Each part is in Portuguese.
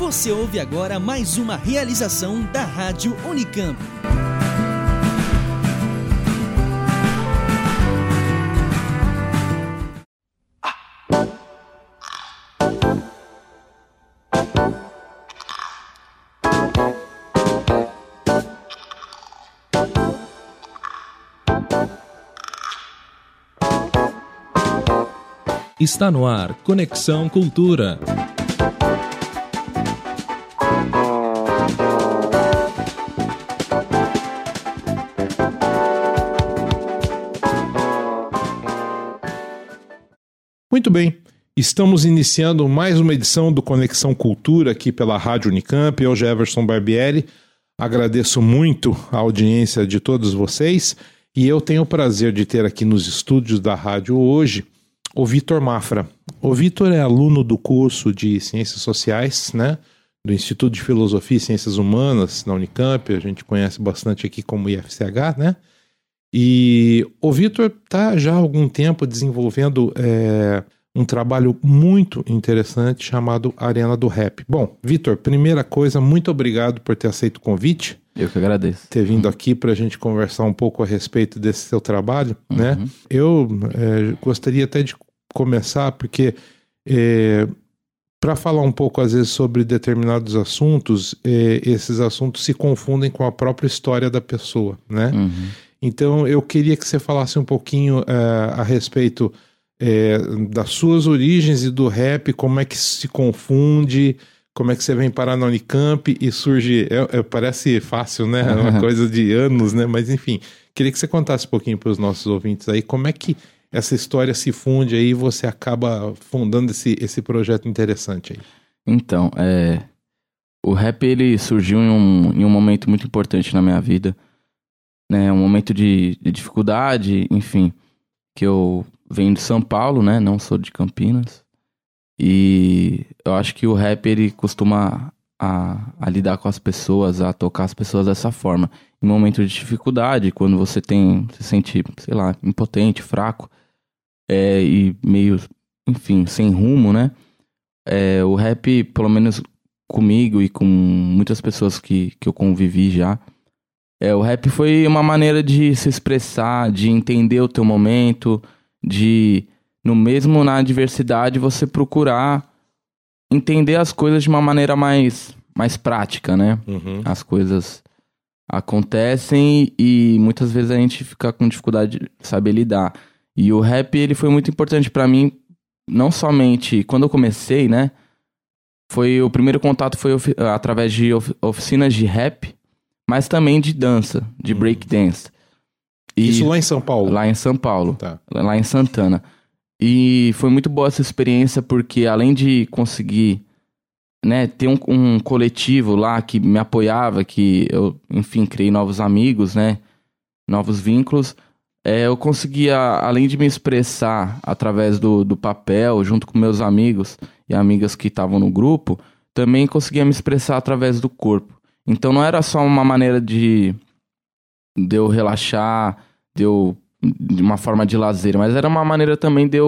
Você ouve agora mais uma realização da Rádio Unicamp. Está no ar Conexão Cultura. Muito bem, estamos iniciando mais uma edição do Conexão Cultura aqui pela Rádio Unicamp. Eu, Jefferson Barbieri, agradeço muito a audiência de todos vocês e eu tenho o prazer de ter aqui nos estúdios da rádio hoje o Vitor Mafra. O Vitor é aluno do curso de Ciências Sociais, né, do Instituto de Filosofia e Ciências Humanas na Unicamp. A gente conhece bastante aqui como IFCH, né? E o Vitor está já há algum tempo desenvolvendo um trabalho muito interessante chamado Arena do Rap. Bom, Vitor, primeira coisa, muito obrigado por ter aceito o convite. Eu que agradeço. Ter vindo aqui para a gente conversar um pouco a respeito desse seu trabalho, né? Eu gostaria até de começar porque para falar um pouco às vezes sobre determinados assuntos, esses assuntos se confundem com a própria história da pessoa, né? Então eu queria que você falasse um pouquinho a respeito das suas origens e do rap, como é que se confunde, como é que você vem parar na Unicamp e surge, parece fácil, né? É uma coisa de anos, né? Mas enfim, queria que você contasse um pouquinho para os nossos ouvintes aí, como é que essa história se funde aí e você acaba fundando esse projeto interessante aí. Então, o rap ele surgiu em um momento muito importante na minha vida, né? Um momento de dificuldade, enfim, que eu venho de São Paulo, né? Não sou de Campinas. E eu acho que o rap ele costuma a lidar com as pessoas, a tocar as pessoas dessa forma. Em momento de dificuldade, quando você se sente, sei lá, impotente, fraco, e meio, enfim, sem rumo, né? O rap, pelo menos comigo e com muitas pessoas que eu convivi já, o rap foi uma maneira de se expressar, de entender o teu momento, de, mesmo na adversidade, você procurar entender as coisas de uma maneira mais prática, né? As coisas acontecem e muitas vezes a gente fica com dificuldade de saber lidar. E o rap, ele foi muito importante pra mim, não somente quando eu comecei, né? O primeiro contato foi através de oficinas de rap, mas também de dança, de break dance. Isso lá em São Paulo? Lá em São Paulo, tá. Lá em Santana. E foi muito boa essa experiência porque além de conseguir, né, ter um coletivo lá que me apoiava, que eu, enfim, criei novos amigos, né, novos vínculos, eu conseguia, além de me expressar através do papel, junto com meus amigos e amigas que estavam no grupo, também conseguia me expressar através do corpo. Então não era só uma maneira de eu relaxar, de uma forma de lazer, mas era uma maneira também de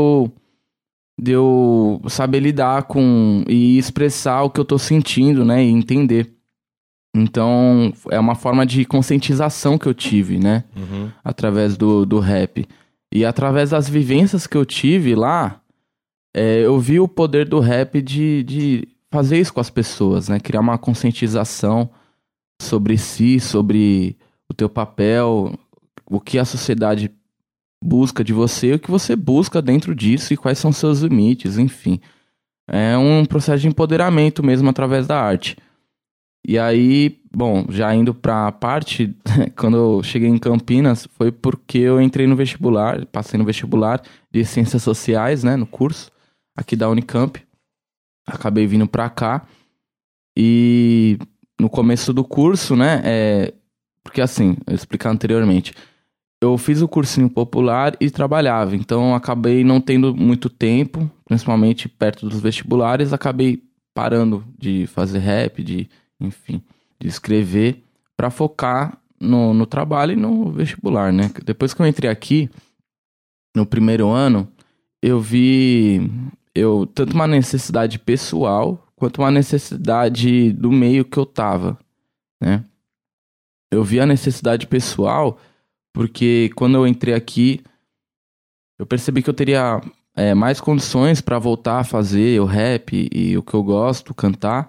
eu saber lidar com e expressar o que eu tô sentindo, né, e entender. Então é uma forma de conscientização que eu tive, né, através do rap. E através das vivências que eu tive lá, eu vi o poder do rap de fazer isso com as pessoas, né, criar uma conscientização sobre si, sobre o teu papel, o que a sociedade busca de você, o que você busca dentro disso e quais são seus limites, enfim. É um processo de empoderamento mesmo através da arte. E aí, bom, já indo pra parte, quando eu cheguei em Campinas, foi porque eu entrei no vestibular, passei no vestibular de Ciências Sociais, né, no curso, aqui da Unicamp. Acabei vindo pra cá e no começo do curso, né, porque assim, eu explicar anteriormente, eu fiz o cursinho popular e trabalhava, então acabei não tendo muito tempo, principalmente perto dos vestibulares, acabei parando de fazer rap, enfim, de escrever, para focar no trabalho e no vestibular, né? Depois que eu entrei aqui, no primeiro ano, eu vi tanto uma necessidade pessoal quanto uma necessidade do meio que eu tava, né? Eu vi a necessidade pessoal porque quando eu entrei aqui, eu percebi que eu teria mais condições para voltar a fazer o rap e o que eu gosto, cantar.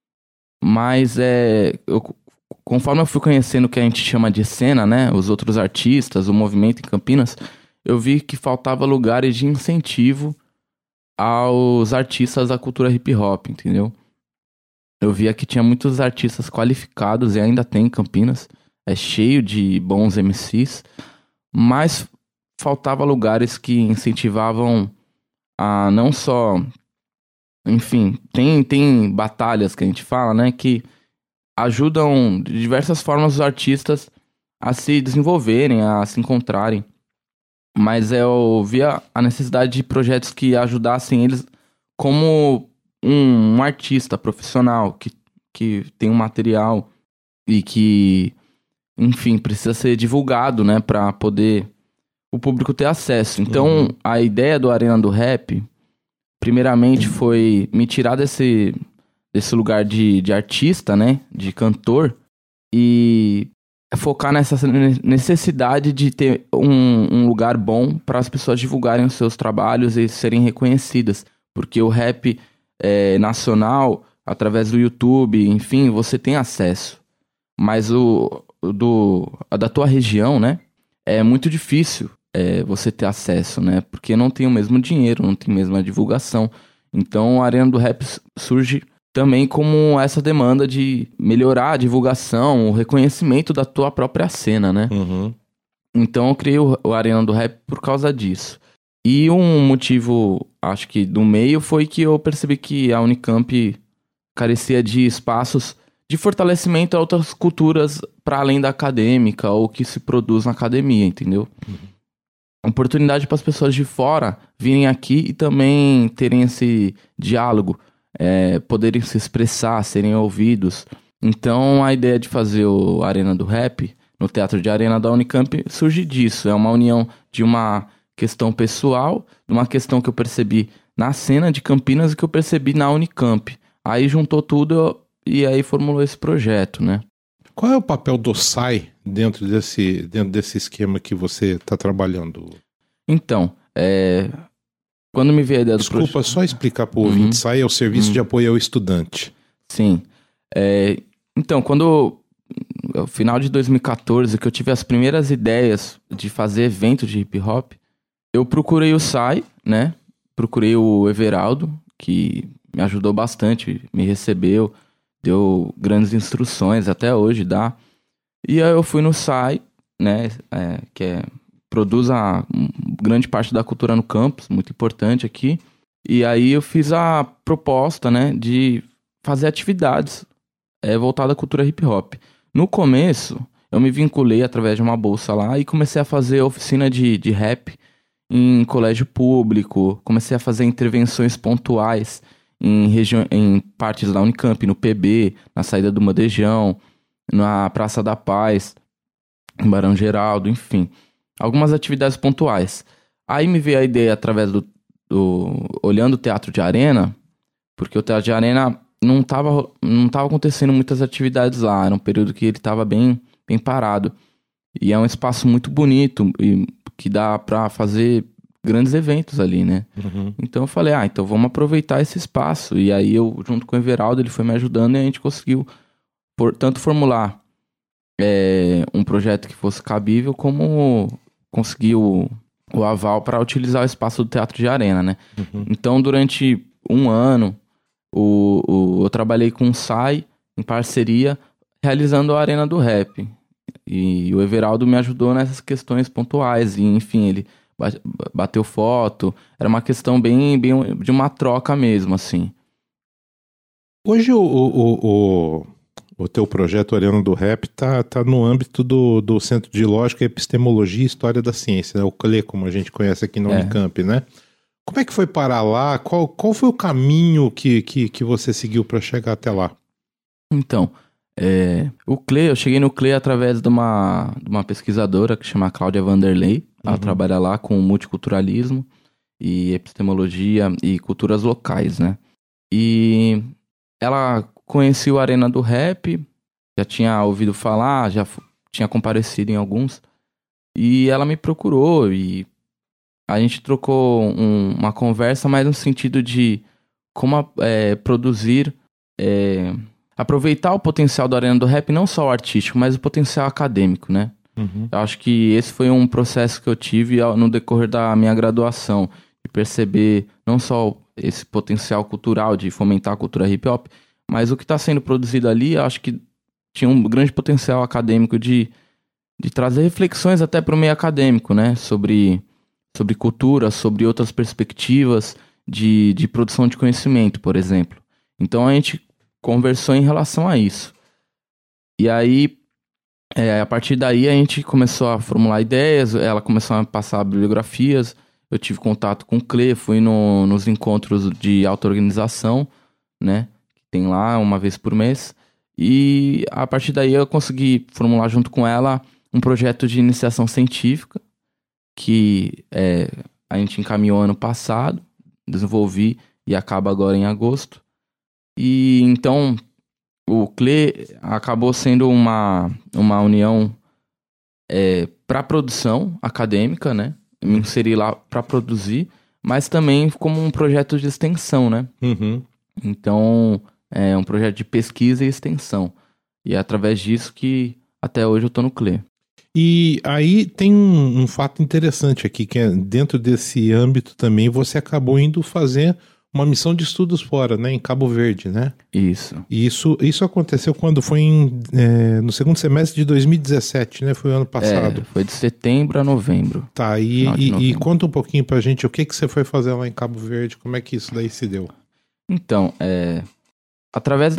Mas conforme eu fui conhecendo o que a gente chama de cena, né? Os outros artistas, o movimento em Campinas, eu vi que faltava lugares de incentivo aos artistas da cultura hip hop, entendeu? Eu via que tinha muitos artistas qualificados e ainda tem em Campinas. É cheio de bons MCs, mas faltava lugares que incentivavam a não só... Enfim, tem batalhas que a gente fala, né? Que ajudam de diversas formas os artistas a se desenvolverem, a se encontrarem. Mas eu via a necessidade de projetos que ajudassem eles como um artista profissional que tem um material e que, enfim, precisa ser divulgado, né? Pra poder o público ter acesso. Então, a ideia do Arena do Rap, primeiramente, foi me tirar desse lugar de artista, né? De cantor. E focar nessa necessidade de ter um lugar bom para as pessoas divulgarem os seus trabalhos e serem reconhecidas. Porque o rap nacional, através do YouTube, enfim, você tem acesso. Mas da tua região, né? É muito difícil você ter acesso, né? Porque não tem o mesmo dinheiro, não tem a mesma divulgação. Então, a Arena do Rap surge também como essa demanda de melhorar a divulgação, o reconhecimento da tua própria cena, né? Uhum. Então, eu criei o Arena do Rap por causa disso. E um motivo, acho que do meio, foi que eu percebi que a Unicamp carecia de espaços de fortalecimento a outras culturas para além da acadêmica ou que se produz na academia, entendeu? Oportunidade para as pessoas de fora virem aqui e também terem esse diálogo, poderem se expressar, serem ouvidos. Então, a ideia de fazer o Arena do Rap no Teatro de Arena da Unicamp surge disso. É uma união de uma questão pessoal, de uma questão que eu percebi na cena de Campinas e que eu percebi na Unicamp. Aí juntou tudo e aí formulou esse projeto, né? Qual é o papel do SAI dentro desse esquema que você está trabalhando? Então, quando me veio a ideia do projeto... Desculpa, só explicar para o ouvinte. SAI é o Serviço de Apoio ao Estudante. Sim. Então, quando... No final de 2014, que eu tive as primeiras ideias de fazer evento de hip hop, eu procurei o SAI, né? Procurei o Everaldo, que me ajudou bastante, me recebeu, deu grandes instruções, até hoje dá. E aí eu fui no SAI, né, que produz a grande parte da cultura no campus, muito importante aqui. E aí eu fiz a proposta, né, de fazer atividades voltadas à cultura hip hop. No começo, eu me vinculei através de uma bolsa lá e comecei a fazer oficina de rap em colégio público, comecei a fazer intervenções pontuais em partes da Unicamp, no PB, na saída do Modejão, na Praça da Paz, em Barão Geraldo, enfim. Algumas atividades pontuais. Aí me veio a ideia através olhando o Teatro de Arena, porque o Teatro de Arena não tava acontecendo muitas atividades lá, era um período que ele estava bem parado. E é um espaço muito bonito e que dá para fazer grandes eventos ali, né? Uhum. Então eu falei, então vamos aproveitar esse espaço. E aí eu, junto com o Everaldo, ele foi me ajudando e a gente conseguiu tanto formular um projeto que fosse cabível, como conseguir o aval para utilizar o espaço do Teatro de Arena, né? Uhum. Então, durante um ano, eu trabalhei com o SAI, em parceria, realizando a Arena do Rap. E o Everaldo me ajudou nessas questões pontuais. E, enfim, ele bateu foto. Era uma questão bem de uma troca mesmo, assim. Hoje o teu projeto Arena do Rap tá no âmbito do Centro de Lógica, Epistemologia e História da Ciência, né? O CLE, como a gente conhece aqui na Unicamp, né? Como é que foi parar lá? Qual foi o caminho que você seguiu para chegar até lá? Então, o CLE, eu cheguei no CLE através de uma pesquisadora que chama Cláudia Vanderlei. Ela trabalha lá com multiculturalismo e epistemologia e culturas locais, né? E ela conhecia o Arena do Rap, já tinha ouvido falar, tinha comparecido em alguns, e ela me procurou e a gente trocou uma conversa, mas no sentido de como produzir, aproveitar o potencial do Arena do Rap, não só o artístico, mas o potencial acadêmico, né? Uhum. Eu acho que esse foi um processo que eu tive no decorrer da minha graduação, de perceber não só esse potencial cultural de fomentar a cultura hip hop, mas o que está sendo produzido ali, eu acho que tinha um grande potencial acadêmico de trazer reflexões até para o meio acadêmico, né? Sobre cultura, sobre outras perspectivas de produção de conhecimento, por exemplo. Então a gente conversou em relação a isso. E aí, a partir daí, a gente começou a formular ideias, ela começou a passar bibliografias, eu tive contato com o CLE, fui nos encontros de auto-organização, né? Que tem lá uma vez por mês. E a partir daí eu consegui formular junto com ela um projeto de iniciação científica, que a gente encaminhou ano passado, desenvolvi e acaba agora em agosto. E então o CLE acabou sendo uma união para produção acadêmica, né? Me inseri lá para produzir, mas também como um projeto de extensão, né? Uhum. Então é um projeto de pesquisa e extensão. E é através disso que até hoje eu tô no CLE. E aí tem um fato interessante aqui, que é dentro desse âmbito também você acabou indo fazer uma missão de estudos fora, né? Em Cabo Verde, né? Isso. E isso aconteceu quando foi no segundo semestre de 2017, né? Foi o ano passado. Foi de setembro a novembro. Tá, e conta um pouquinho pra gente o que você foi fazer lá em Cabo Verde, como é que isso daí se deu? Então, através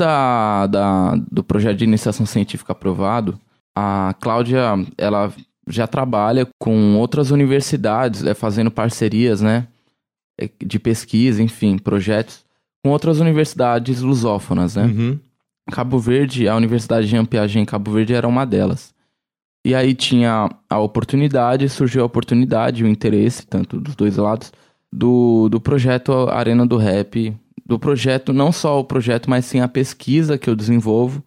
do projeto de iniciação científica aprovado, a Cláudia, ela já trabalha com outras universidades, fazendo parcerias, né, de pesquisa, enfim, projetos com outras universidades lusófonas, né? Uhum. Cabo Verde, a Universidade Jean Piaget em Cabo Verde era uma delas. E aí tinha surgiu a oportunidade, o interesse, tanto dos dois lados, do projeto Arena do Rap, do projeto, não só o projeto, mas sim a pesquisa que eu desenvolvo,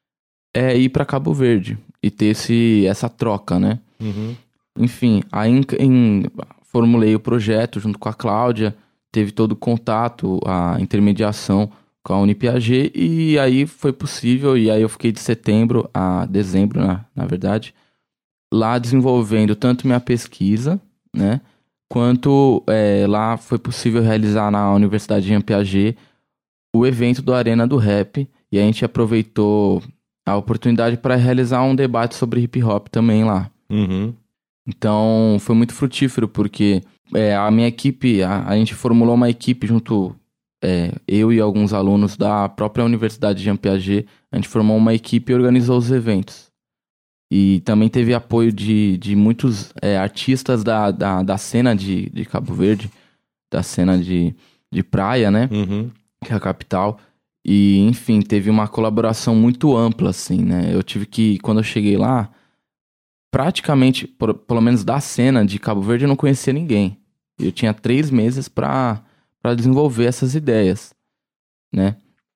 ir para Cabo Verde e ter essa troca, né? Uhum. Enfim, aí formulei o projeto junto com a Cláudia, teve todo o contato, a intermediação com a Unipiaget, e aí foi possível, e aí eu fiquei de setembro a dezembro, na verdade, lá desenvolvendo tanto minha pesquisa, né, quanto lá foi possível realizar na Universidade Jean Piaget o evento do Arena do Rap, e a gente aproveitou a oportunidade para realizar um debate sobre hip hop também lá. Uhum. Então foi muito frutífero, porque a minha equipe, a gente formulou uma equipe junto, eu e alguns alunos da própria Universidade Jean Piaget, a gente formou uma equipe e organizou os eventos. E também teve apoio de muitos artistas da cena de Cabo Verde, da cena de praia, né? Uhum. Que é a capital. E, enfim, teve uma colaboração muito ampla, assim, né? Eu tive que, quando eu cheguei lá, praticamente, pelo menos da cena de Cabo Verde, eu não conhecia ninguém. Eu tinha 3 meses para desenvolver essas ideias, né?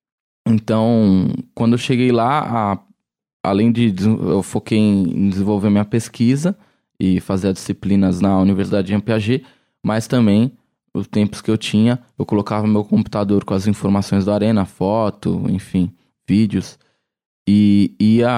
Então, quando eu cheguei lá, além eu foquei em desenvolver minha pesquisa e fazer as disciplinas na Universidade Jean Piaget, mas também, os tempos que eu tinha, eu colocava meu computador com as informações do Arena, foto, enfim, vídeos, e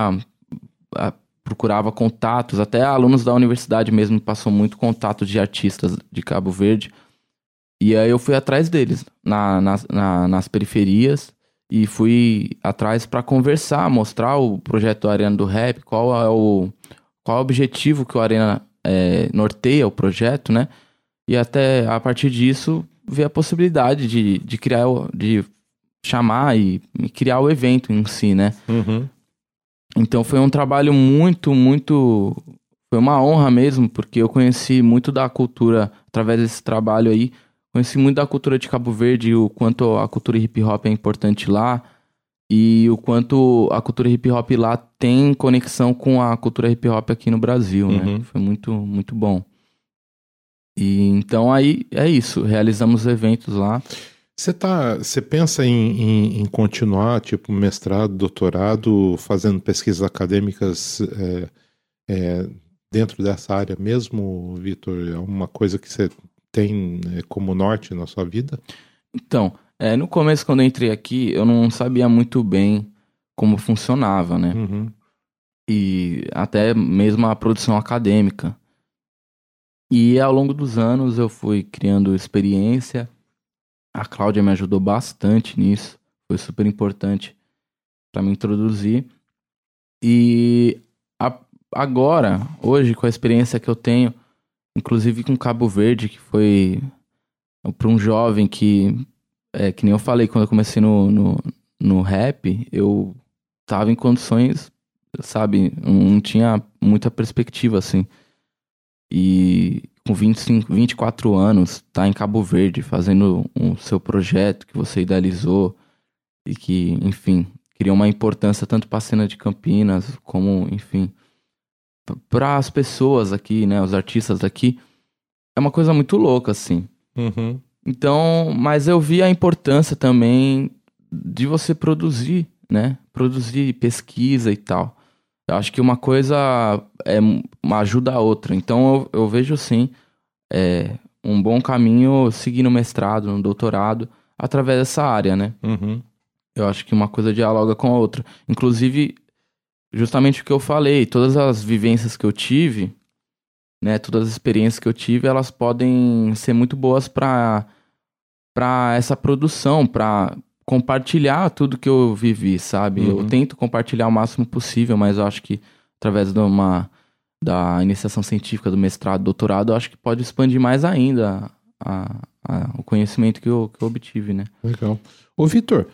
procurava contatos, até alunos da universidade mesmo me passou muito contato de artistas de Cabo Verde, e aí eu fui atrás deles, nas periferias, e fui atrás para conversar, mostrar o projeto Arena do Rap, qual é o objetivo que o Arena norteia o projeto, né? E até a partir disso ver a possibilidade de criar, de chamar e criar o evento em si, né? Uhum. Então foi um trabalho muito, muito... Foi uma honra mesmo, porque eu conheci muito da cultura, através desse trabalho aí, conheci muito da cultura de Cabo Verde, o quanto a cultura hip hop é importante lá, e o quanto a cultura hip hop lá tem conexão com a cultura hip hop aqui no Brasil, né? Foi muito, muito bom. E então aí é isso, realizamos eventos lá. Você pensa em continuar, tipo, mestrado, doutorado, fazendo pesquisas acadêmicas dentro dessa área mesmo, Vitor? É uma coisa que você tem como norte na sua vida? Então, no começo, quando eu entrei aqui, eu não sabia muito bem como funcionava, né? Uhum. E até mesmo a produção acadêmica. E ao longo dos anos eu fui criando experiência. A Cláudia me ajudou bastante nisso. Foi super importante para me introduzir. E agora, hoje, com a experiência que eu tenho, inclusive com Cabo Verde, que foi para um jovem que nem eu falei, quando eu comecei no rap, eu tava em condições, sabe, não tinha muita perspectiva, assim. E com 24 anos, tá em Cabo Verde, fazendo o seu projeto que você idealizou e que, enfim, criou uma importância tanto para a cena de Campinas, como, enfim, para as pessoas aqui, né, os artistas daqui, é uma coisa muito louca, assim. Uhum. Então, mas eu vi a importância também de você produzir, né, produzir pesquisa e tal. Eu acho que uma coisa ajuda a outra. Então eu vejo sim um bom caminho seguir no mestrado, no doutorado, através dessa área, né? Uhum. Eu acho que uma coisa dialoga com a outra. Inclusive, justamente o que eu falei, todas as vivências que eu tive, né, todas as experiências que eu tive, elas podem ser muito boas para essa produção, para compartilhar tudo que eu vivi, sabe? Uhum. Eu tento compartilhar o máximo possível, mas eu acho que através da iniciação científica, do mestrado, doutorado, eu acho que pode expandir mais ainda o conhecimento que eu obtive, né? Legal. Ô, Vitor,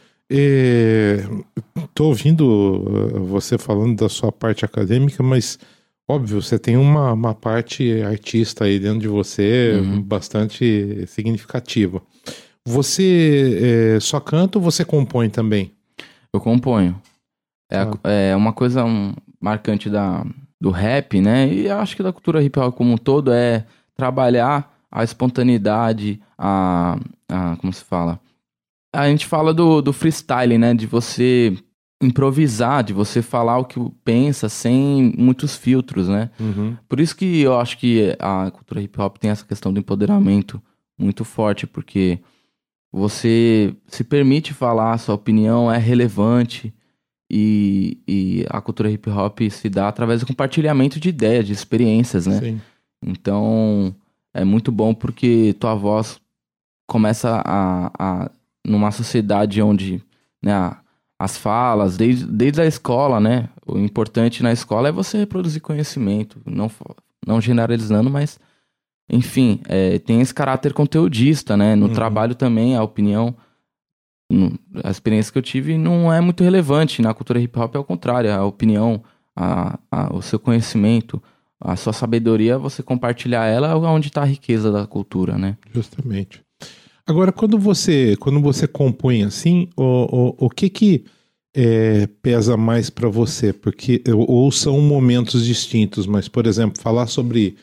tô ouvindo você falando da sua parte acadêmica, mas, óbvio, você tem uma parte artista aí dentro de você bastante significativa. Você só canta ou você compõe também? Eu componho. É uma coisa marcante do rap, né? E acho que da cultura hip hop como um todo é trabalhar a espontaneidade, como se fala? A gente fala do freestyle, né? De você improvisar, de você falar o que pensa sem muitos filtros, né? Uhum. Por isso que eu acho que a cultura hip hop tem essa questão do empoderamento muito forte, porque você se permite falar, a sua opinião é relevante e a cultura hip hop se dá através do compartilhamento de ideias, de experiências, né? Sim. Então, é muito bom porque tua voz começa numa sociedade onde, né, as falas, desde a escola, né? O importante na escola é você reproduzir conhecimento, não generalizando, mas enfim, tem esse caráter conteudista, né? No trabalho também, a opinião, a experiência que eu tive não é muito relevante. Na cultura hip hop é o contrário, a opinião, o seu conhecimento, a sua sabedoria, você compartilhar ela é onde está a riqueza da cultura, né? Justamente. Agora, quando você compõe assim, o que pesa mais para você? Porque, ou são momentos distintos, mas, por exemplo, falar sobre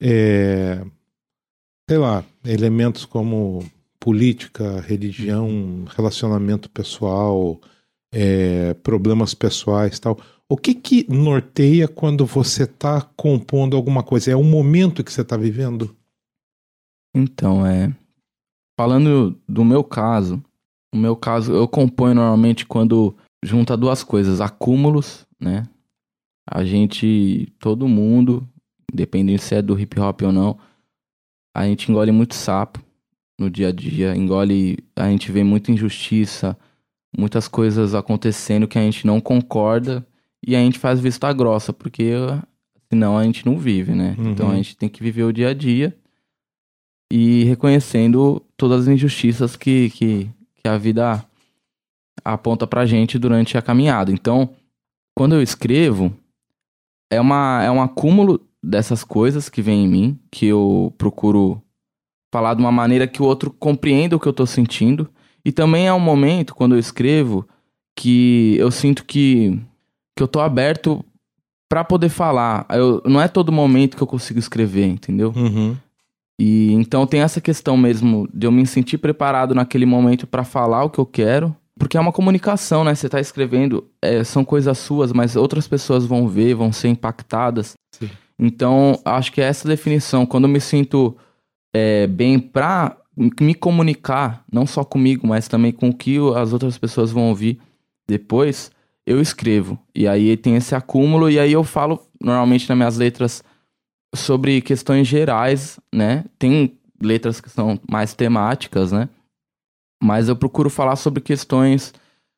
sei lá, elementos como política, religião, relacionamento pessoal, problemas pessoais, tal. O que norteia quando você está compondo alguma coisa? É o momento que você está vivendo? Então, falando do meu caso, no meu caso eu componho normalmente quando junta duas coisas, acúmulos, né? Todo mundo, independente se é do hip hop ou não, a gente engole muito sapo no dia a dia, a gente vê muita injustiça, muitas coisas acontecendo que a gente não concorda e a gente faz vista grossa, porque senão a gente não vive, né? Uhum. Então a gente tem que viver o dia a dia e reconhecendo todas as injustiças que a vida aponta pra gente durante a caminhada. Então, quando eu escrevo, é um acúmulo dessas coisas que vem em mim, que eu procuro falar de uma maneira que o outro compreenda o que eu tô sentindo. E também é um momento, quando eu escrevo, que eu sinto que eu tô aberto pra poder falar. Não é todo momento que eu consigo escrever, entendeu? Uhum. E então tem essa questão mesmo de eu me sentir preparado naquele momento para falar o que eu quero, porque é uma comunicação, né? Você tá escrevendo, são coisas suas, mas outras pessoas vão ver, vão ser impactadas. Sim. Então, acho que é essa definição. Quando eu me sinto bem pra me comunicar, não só comigo, mas também com o que as outras pessoas vão ouvir depois, eu escrevo. E aí tem esse acúmulo, e aí eu falo, normalmente nas minhas letras, sobre questões gerais, né? Tem letras que são mais temáticas, né? Mas eu procuro falar sobre questões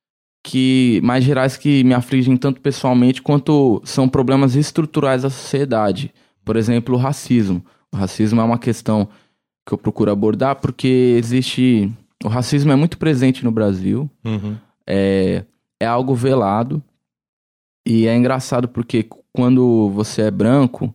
mais gerais que me afligem tanto pessoalmente quanto são problemas estruturais da sociedade. Por exemplo, o racismo. O racismo é uma questão que eu procuro abordar porque o racismo é muito presente no Brasil. Uhum. É algo velado. E é engraçado porque quando você é branco,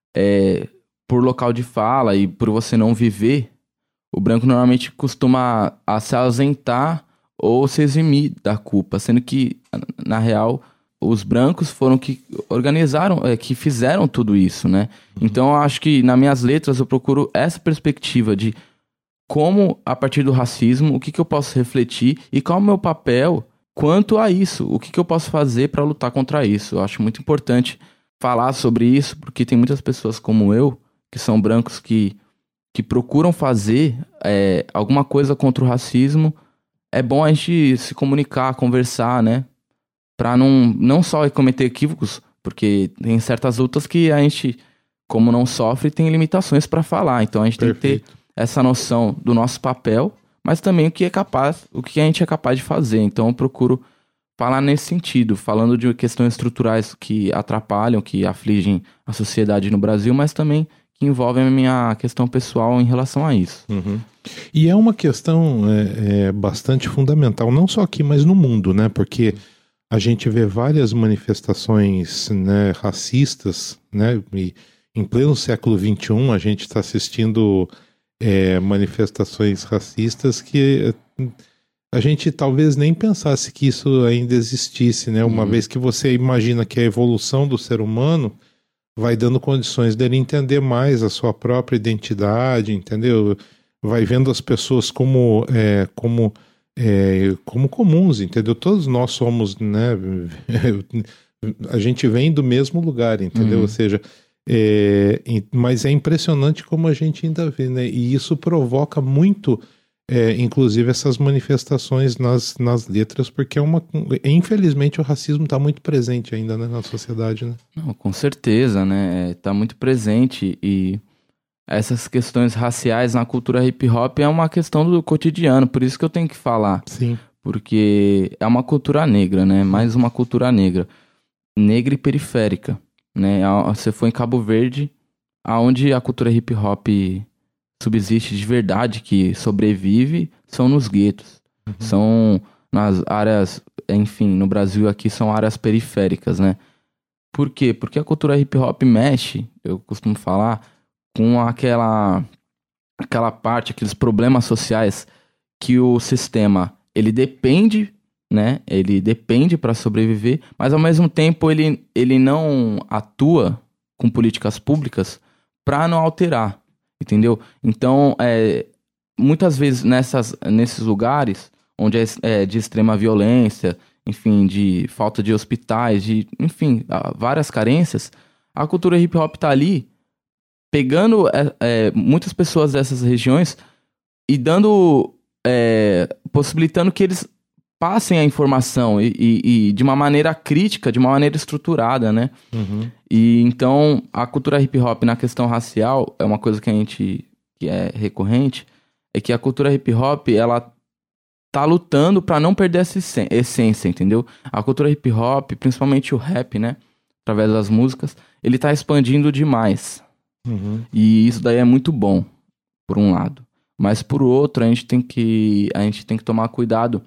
por local de fala e por você não viver, o branco normalmente costuma se ausentar ou se eximir da culpa, sendo que, na real, os brancos foram que organizaram, que fizeram tudo isso, né? Uhum. Então, eu acho que nas minhas letras eu procuro essa perspectiva de como, a partir do racismo, o que eu posso refletir e qual é o meu papel quanto a isso, o que eu posso fazer para lutar contra isso. Eu acho muito importante falar sobre isso, porque tem muitas pessoas como eu, que são brancos, que procuram fazer alguma coisa contra o racismo. É bom a gente se comunicar, conversar, né? Pra não só cometer equívocos, porque tem certas lutas que a gente, como não sofre, tem limitações pra falar. Então a gente tem que ter essa noção do nosso papel, mas também o que a gente é capaz de fazer. Então eu procuro falar nesse sentido, falando de questões estruturais que atrapalham, que afligem a sociedade no Brasil, mas também que envolvem a minha questão pessoal em relação a isso. Uhum. E é uma questão bastante fundamental, não só aqui, mas no mundo, né? Porque a gente vê várias manifestações, né, racistas, né? E em pleno século XXI a gente está assistindo manifestações racistas que a gente talvez nem pensasse que isso ainda existisse, né? Uma vez que você imagina que a evolução do ser humano vai dando condições dele entender mais a sua própria identidade, entendeu? Vai vendo as pessoas como comuns, entendeu? Todos nós somos, né? A gente vem do mesmo lugar, entendeu? Ou seja, mas é impressionante como a gente ainda vê, né? E isso provoca muito, inclusive, essas manifestações nas letras, porque infelizmente o racismo está muito presente ainda, né, na sociedade, né? Não, com certeza, né? Tá muito presente, e essas questões raciais na cultura hip hop é uma questão do cotidiano, por isso que eu tenho que falar. Sim. Porque é uma cultura negra, né? Mais uma cultura negra e periférica, né? Você foi em Cabo Verde, aonde a cultura hip hop subsiste de verdade, que sobrevive, são nos guetos. Uhum. São nas áreas, enfim, no Brasil aqui são áreas periféricas, né? Por quê? Porque a cultura hip hop mexe, eu costumo falar, com aquela parte, aqueles problemas sociais que o sistema, ele depende, né? Ele depende para sobreviver, mas ao mesmo tempo ele não atua com políticas públicas para não alterar. Entendeu? Então, muitas vezes nesses lugares onde é de extrema violência, enfim, de falta de hospitais, enfim, várias carências, a cultura hip hop tá ali pegando muitas pessoas dessas regiões e possibilitando que eles passem a informação e de uma maneira crítica, de uma maneira estruturada, né? Uhum. E então a cultura hip hop na questão racial é uma coisa que é recorrente, é que a cultura hip hop ela tá lutando para não perder essa essência, entendeu? A cultura hip hop, principalmente o rap, né, através das músicas, ele tá expandindo demais. Uhum. E isso daí é muito bom, por um lado, mas por outro a gente tem que tomar cuidado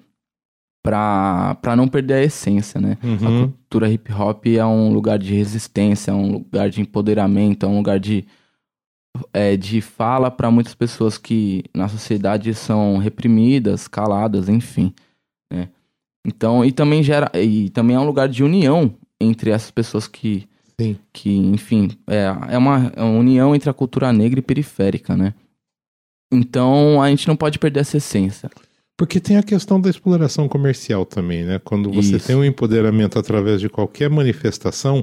para não perder a essência, né? Uhum. A cultura hip hop é um lugar de resistência, é um lugar de empoderamento, é um lugar de fala para muitas pessoas que na sociedade são reprimidas, caladas, enfim, né? Então, e também é um lugar de união entre essas pessoas que enfim, é uma união entre a cultura negra e periférica, né? Então, a gente não pode perder essa essência. Porque tem a questão da exploração comercial também, né? Quando você Isso. tem um empoderamento através de qualquer manifestação,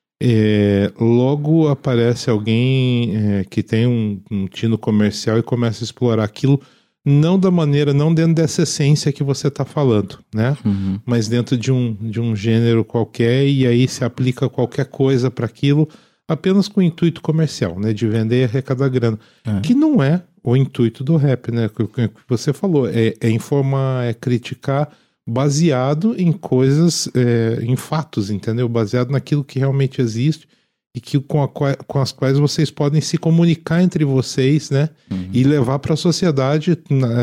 logo aparece alguém que tem um tino comercial e começa a explorar aquilo, não dentro dessa essência que você está falando, né? Uhum. Mas dentro de um gênero qualquer, e aí se aplica qualquer coisa para aquilo, apenas com o intuito comercial, né? De vender e arrecadar grana. Que não é o intuito do rap, né? O que você falou, é informar, é criticar, baseado em coisas, em fatos, entendeu? Baseado naquilo que realmente existe e com as quais vocês podem se comunicar entre vocês, né? Uhum. E levar para a sociedade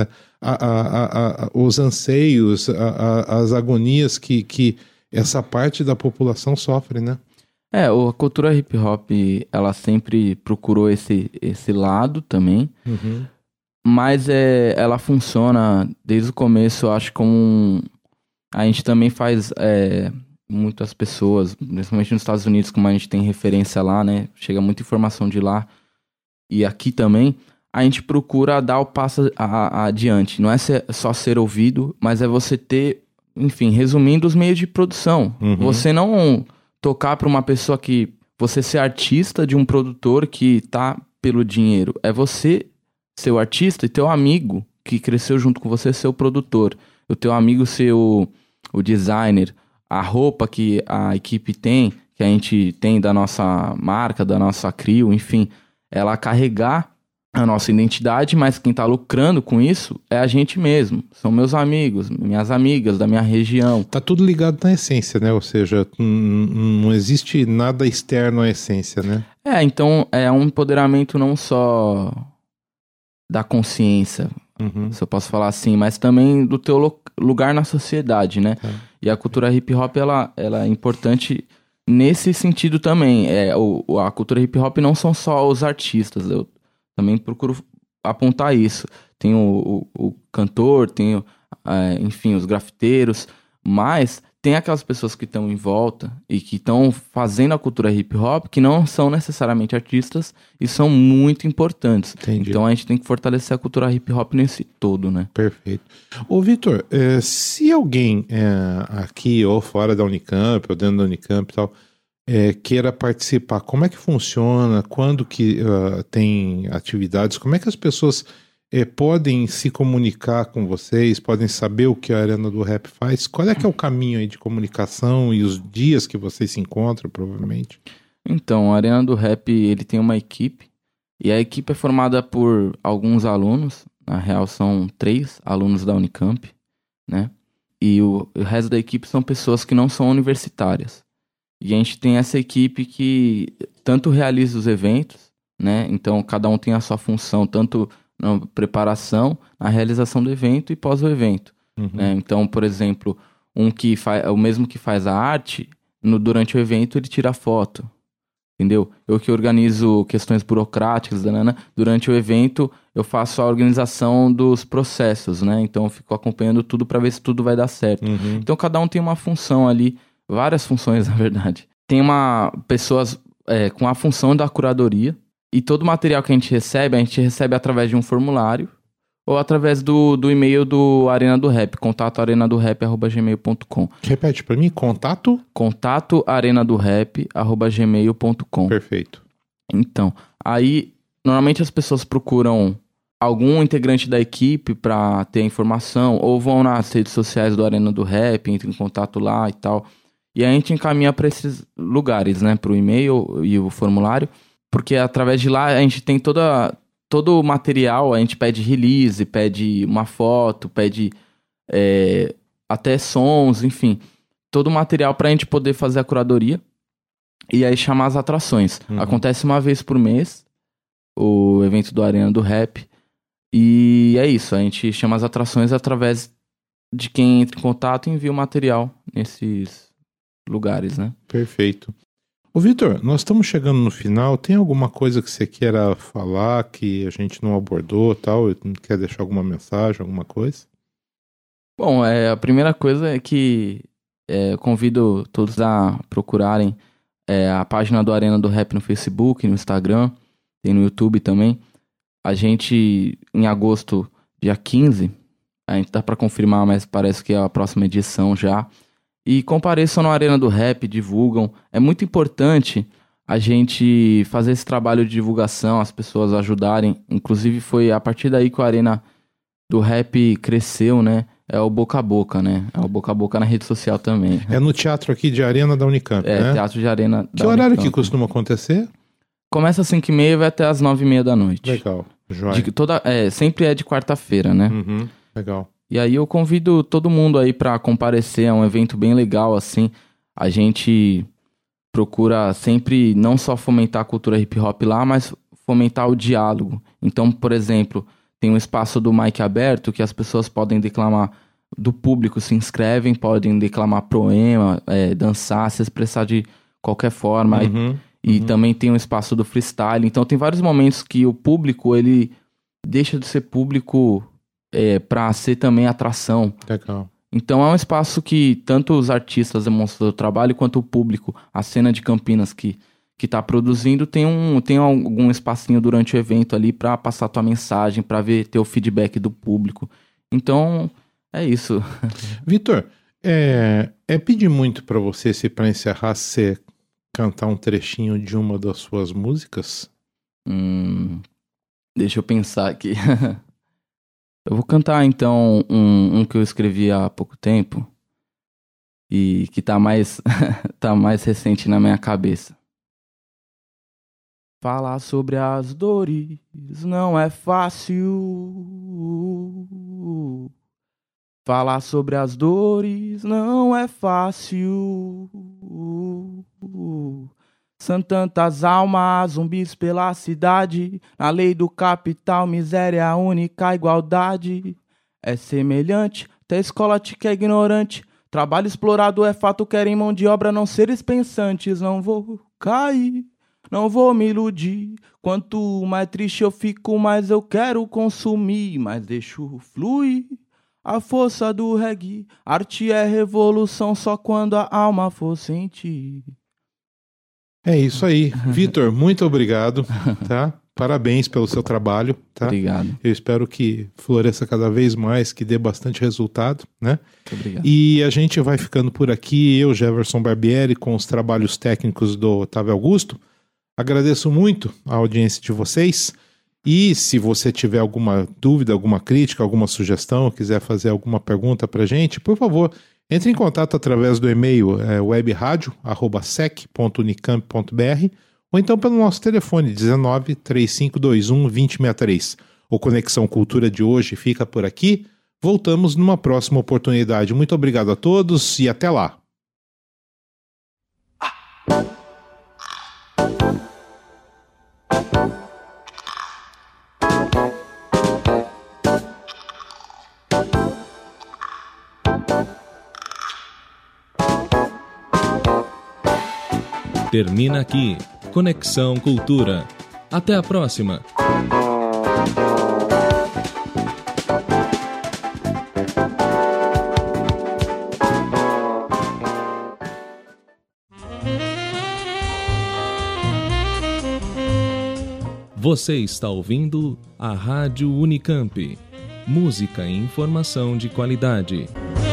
os anseios, as agonias que essa parte da população sofre, né? A cultura hip hop, ela sempre procurou esse lado também, mas ela funciona desde o começo, eu acho, como a gente também faz muitas pessoas, principalmente nos Estados Unidos, como a gente tem referência lá, né? Chega muita informação de lá, e aqui também, a gente procura dar o passo adiante. Não é só ser ouvido, mas é você ter, enfim, resumindo os meios de produção. Você não tocar para uma pessoa que... Você ser artista de um produtor que tá pelo dinheiro. É você ser o artista e teu amigo que cresceu junto com você ser o produtor. O teu amigo ser o designer. A roupa que a equipe tem, que a gente tem da nossa marca, da nossa CRIO, enfim. Ela carregar a nossa identidade, mas quem tá lucrando com isso é a gente mesmo. São meus amigos, minhas amigas da minha região. Tá tudo ligado na essência, né? Ou seja, não existe nada externo à essência, né? Então é um empoderamento não só da consciência, se eu posso falar assim, mas também do teu lugar na sociedade, né? E a cultura hip hop, ela é importante nesse sentido também. A cultura hip hop não são só os artistas, eu também procuro apontar isso. Tem o cantor, tem, enfim, os grafiteiros, mas tem aquelas pessoas que estão em volta e que estão fazendo a cultura hip hop que não são necessariamente artistas e são muito importantes. Entendi. Então a gente tem que fortalecer a cultura hip hop nesse todo, né? Perfeito. Ô, Vitor, se alguém aqui ou fora da Unicamp ou dentro da Unicamp e tal, queira participar, como é que funciona? Quando que tem atividades? Como é que as pessoas podem se comunicar com vocês? Podem saber o que a Arena do Rap faz? Qual é que é o caminho aí de comunicação e os dias que vocês se encontram, provavelmente? Então, a Arena do Rap, ele tem uma equipe, e a equipe é formada por alguns alunos, na real são 3 alunos da Unicamp, né? E o resto da equipe são pessoas que não são universitárias. E a gente tem essa equipe que tanto realiza os eventos, né? Então, cada um tem a sua função, tanto na preparação, na realização do evento e pós o evento. Né? Então, por exemplo, o mesmo que faz a arte, durante o evento ele tira foto, entendeu? Eu que organizo questões burocráticas, durante o evento eu faço a organização dos processos, né? Então eu fico acompanhando tudo para ver se tudo vai dar certo. Então cada um tem uma função ali, várias funções na verdade. Tem pessoas com a função da curadoria, e todo o material que a gente recebe através de um formulário ou através do e-mail do Arena do Rap, contatoarenadorap@gmail.com. Repete para mim, contato? contatoarenadorap@gmail.com. Perfeito. Então, aí, normalmente as pessoas procuram algum integrante da equipe para ter informação, ou vão nas redes sociais do Arena do Rap, entram em contato lá e tal. E a gente encaminha para esses lugares, né, para o e-mail e o formulário. Porque através de lá a gente tem todo o material, a gente pede release, pede uma foto, pede até sons, enfim. Todo o material pra gente poder fazer a curadoria e aí chamar as atrações. Acontece uma vez por mês, o evento do Arena do Rap. E é isso, a gente chama as atrações através de quem entra em contato e envia o material nesses lugares, né? Perfeito. Ô, Vitor, nós estamos chegando no final. Tem alguma coisa que você queira falar que a gente não abordou, tal? Quer deixar alguma mensagem, alguma coisa? Bom, a primeira coisa é que convido todos a procurarem a página do Arena do Rap no Facebook, no Instagram, tem no YouTube também. A gente, em agosto, dia 15, a gente dá pra confirmar, mas parece que é a próxima edição já. E compareçam na Arena do Rap, divulgam. É muito importante a gente fazer esse trabalho de divulgação, as pessoas ajudarem. Inclusive foi a partir daí que a Arena do Rap cresceu, né? É o boca a boca, né? É o boca a boca na rede social também. É no teatro aqui de Arena da Unicamp, né? Teatro de Arena da Unicamp. Que horário que costuma acontecer? Começa às 5h30 e vai até às 9h30 da noite. Legal, joia. Sempre é de quarta-feira, né? Uhum, legal. E aí eu convido todo mundo aí pra comparecer, é um evento bem legal, assim. A gente procura sempre não só fomentar a cultura hip hop lá, mas fomentar o diálogo. Então, por exemplo, tem um espaço do mic aberto que as pessoas podem declamar, do público se inscrevem, podem declamar poema, dançar, se expressar de qualquer forma. E também tem um espaço do freestyle. Então tem vários momentos que o público, ele deixa de ser público pra ser também atração. Legal. Então é um espaço que tanto os artistas demonstram o trabalho, quanto o público, a cena de Campinas que tá produzindo, tem algum espacinho durante o evento ali pra passar tua mensagem, pra ter o feedback do público. Então, é isso. Vitor, pedir muito pra você, se pra encerrar, você cantar um trechinho de uma das suas músicas? Deixa eu pensar aqui. Eu vou cantar, então, um que eu escrevi há pouco tempo e que tá mais recente na minha cabeça. Falar sobre as dores não é fácil. Falar sobre as dores não é fácil. São tantas almas, zumbis pela cidade. Na lei do capital, miséria é a única igualdade. É semelhante, até a escola te quer ignorante. Trabalho explorado é fato, querem mão de obra, não seres pensantes. Não vou cair, não vou me iludir. Quanto mais triste eu fico, mais eu quero consumir. Mas deixo fluir a força do reggae. Arte é revolução só quando a alma for sentir. É isso aí. Vitor, muito obrigado, tá? Parabéns pelo seu trabalho, tá? Obrigado. Eu espero que floresça cada vez mais, que dê bastante resultado, né? Muito obrigado. E a gente vai ficando por aqui, eu, Jefferson Barbieri, com os trabalhos técnicos do Otávio Augusto. Agradeço muito a audiência de vocês. E se você tiver alguma dúvida, alguma crítica, alguma sugestão, quiser fazer alguma pergunta pra gente, por favor, entre em contato através do e-mail webradio@sec.unicamp.br ou então pelo nosso telefone 19 3521 2063. O Conexão Cultura de hoje fica por aqui. Voltamos numa próxima oportunidade. Muito obrigado a todos e até lá. Termina aqui Conexão Cultura. Até a próxima. Você está ouvindo a Rádio Unicamp. Música e informação de qualidade.